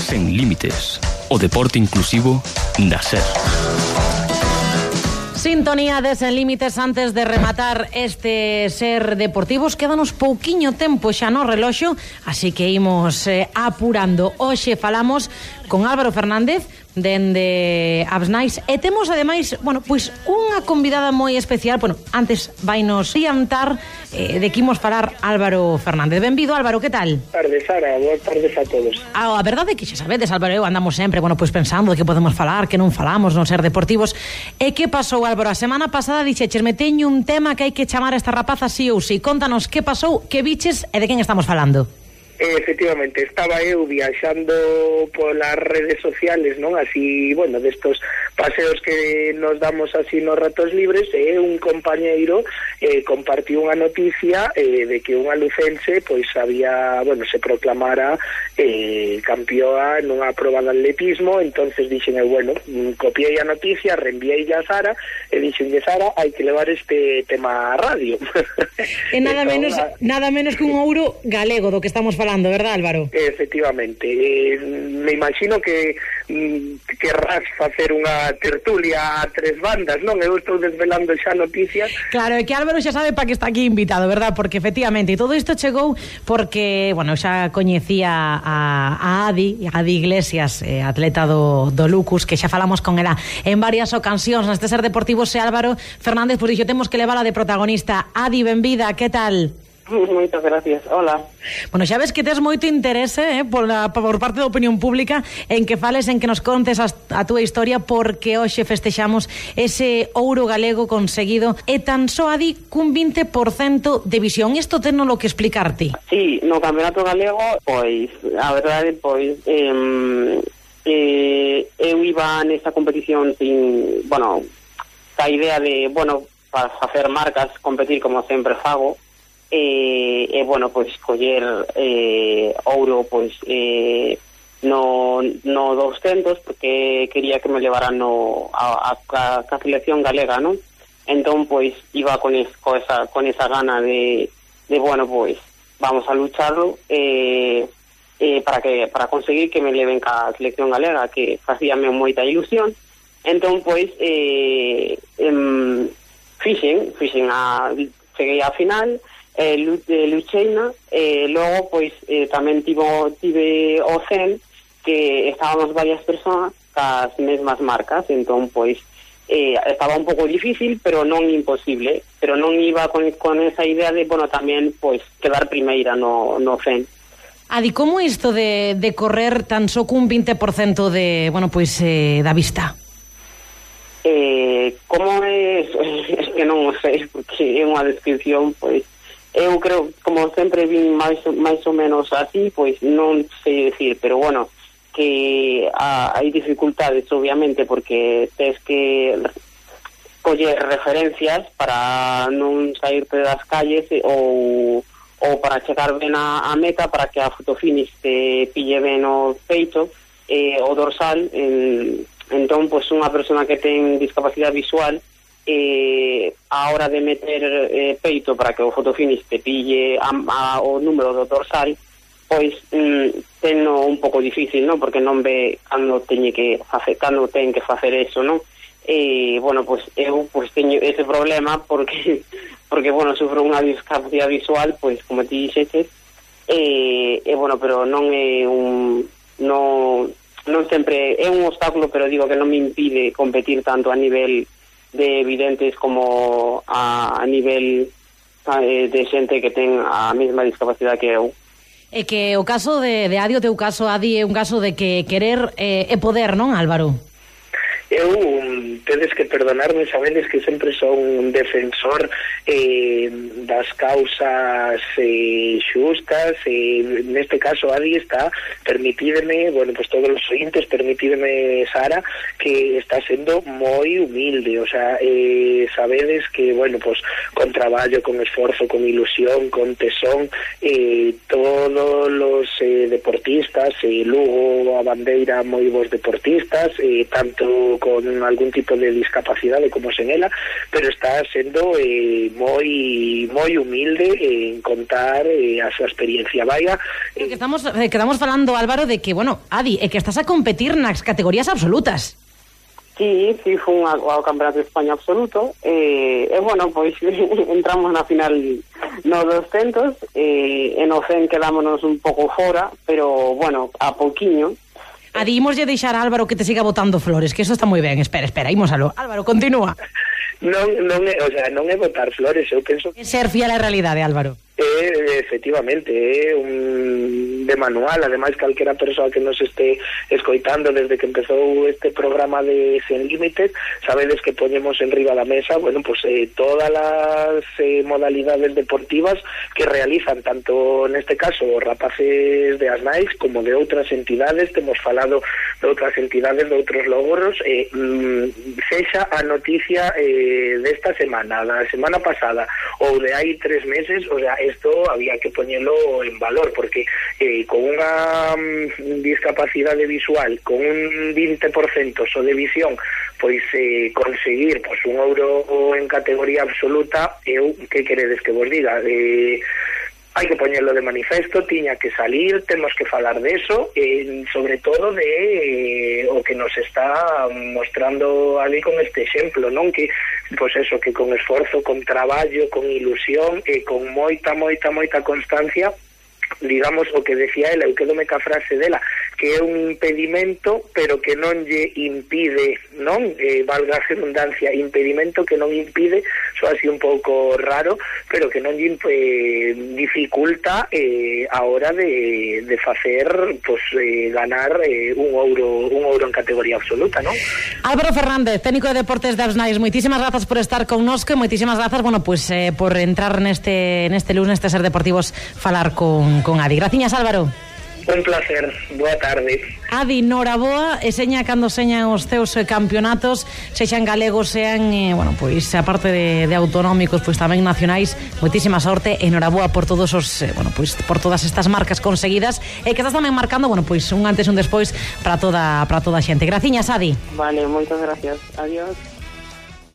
Sen límites. O deporte inclusivo da SER. Sintonía de Sen Límites. Antes de rematar este SER Deportivos, quédanos pouquiño tempo xa no reloxo, así que imos apurando. Hoxe falamos con Álvaro Fernández dende Absnais e temos ademais, pois unha convidada moi especial. Antes vainos adiantar de que imos falar Álvaro Fernández. Benvido, Álvaro, que tal? Boas tardes, Sara, boas tardes a todos. A verdade é que xa sabedes, Álvaro, eu andamos sempre, pois pensando de que podemos falar, que non falamos no SER Deportivos. E que pasou, Álvaro? A semana pasada dixeches, me teño un tema que hai que chamar a esta rapaza sí ou sí. Contanos que pasou, que biches e de quen estamos falando. Efectivamente, estaba eu viaxando polas redes sociales, non? Así, destos paseos que nos damos así nos ratos libres, e un compañeiro compartiu unha noticia de que unha lucense pois había, se proclamara campeoa nunha proba de atletismo. Entonces dixen eu, copiei a noticia, reenviei a Sara e dixenlle, Sara, hai que levar este tema á radio. E nada menos que un ouro galego do que estamos falando, verdad, Álvaro? Efectivamente. Me imagino que querrás facer unha tertulia a tres bandas, non? Eu estou desvelando xa noticias. Claro, é que Álvaro xa sabe para que está aquí invitado, verdad? Porque efectivamente, e todo isto chegou porque, xa coñecía a Adi Iglesias, atleta do Lucus, que xa falamos con ela en varias ocasións neste SER Deportivos, e Álvaro Fernández, por dixo, temos que levala de protagonista. Adi, benvida, que tal? Moitas gracias, hola. Xa ves que tes moito interese por parte da opinión pública en que fales, en que nos contes a túa historia, porque hoxe festexamos ese ouro galego conseguido e tan só, Adi, cun 20% de visión. Isto teno lo que explicarte. Sí, no campeonato galego, pois, a verdade, pois, eu iba nesta competición sin, ca idea de, para facer marcas, competir como sempre fago, pois coller ouro pois no 200, porque quería que me levaran a selección galega, non? Entón pois iba con esa gana de pois vamos a lucharlo para conseguir que me leven ca selección galega, que facíame moita ilusión. Entón pois cheguei á final, lucheina, logo pois tamén tive o 100, que estábamos varias persoas cas mesmas marcas. Entón pois estaba un pouco difícil, pero non imposible, pero non iba con esa idea de, tamén pois quedar primeira no 100. Adi, como isto de correr tan só cun 20% de, da vista? Como é que non o sei, porque é unha descripción, pois eu creo, como sempre vin máis ou menos así, pois non sei decir, pero que hai dificultades, obviamente, porque tens que coller referencias para non saírte das calles ou para chegar ben a meta, para que a fotofinish te pille ben o peito, o dorsal. Entón, pois unha persona que ten discapacidade visual, a hora de meter peito para que o fotofinish te pille o número do dorsal, pois tenno un pouco difícil, non? Porque non ve cando ten que facer eso, non? Pois eu teño ese problema porque sufro unha discapacidade visual, pois como ti dixetes, pero non é non sempre é un obstáculo, pero digo que non me impide competir tanto a nivel de evidentes como a nivel de xente que ten a mesma discapacidade que eu. É que o caso de Adi, o teu caso, Adi, é un caso de que querer é poder, non, Álvaro? Eu, tedes que perdonarme, sabedes que sempre son un defensor das causas xustas, neste caso Adi está, permitídeme, pues todos os ointes, permitídeme, Sara, que está sendo moi humilde, o sea, sabedes que, pues con traballo, con esforzo, con ilusión, con tesón, todos los deportistas, Lugo a bandeira moi bons deportistas, tanto con algún tipo tipo de discapacidade como sen ela, pero está sendo moi humilde en contar a súa experiencia. Vaya, quedamos falando, Álvaro, de que, bueno, Adi, que estás a competir nas categorías absolutas. Sí, fue ao Campeonato de España absoluto, bueno, pois entramos na final no 200, en o 100 quedámonos un pouco fora, pero, bueno, a pouquiño. Adi, imos lle deixar a Álvaro que te siga botando flores, que eso está moi ben. Espera, imos aló. Álvaro, continúa. Non é botar flores, eu penso que ser fiel á realidade, Álvaro. Efectivamente, de manual. Ademais, calquera persoa que nos este escoitando desde que empezou este programa de Sen Límites, sabedes que poñemos en riba da mesa, bueno, pues todas as modalidades deportivas que realizan, tanto neste caso os rapaces de Asnais como de outras entidades. Temos falado de outras entidades, de outros logros, sexa a noticia desta semana, da semana pasada ou de hai 3 meses, o sea, esto había que poñelo en valor, porque con unha discapacidade visual, con un 20% só de visión, pois conseguir pois un ouro en categoría absoluta, eu, que queredes que vos diga? Hai que poñerlo de manifesto, tiña que salir, temos que falar de eso, sobre todo de o que nos está mostrando ali con este exemplo, non? Que, pois eso, que con esforzo, con traballo, con ilusión e con moita constancia, digamos, o que decía ela, eu quedome ca frase dela, que é un impedimento, pero que non lle impide, non? Valga a redundancia, impedimento que non impide, só así un pouco raro, pero que non lle dificulta a hora de facer, pues, ganar un ouro en categoría absoluta, non? Álvaro Fernández, técnico de deportes de Asnais, moitísimas grazas por estar connosco, moitísimas grazas, bueno, pues, por entrar neste lunes, neste Ser Deportivos, falar con Adi. Graciñas, Álvaro. Un placer, boa tarde. Adi, noraboa, e seña cando señan os teus campeonatos, sexan galegos, sean, bueno, pois, aparte de autonómicos, pois tamén nacionais, moitísima sorte, e noraboa por todos os, bueno, pois, por todas estas marcas conseguidas, e que estás tamén marcando, bueno, pois, un antes e un despois para toda a xente. Graciñas, Adi. Vale, moitas gracias. Adiós.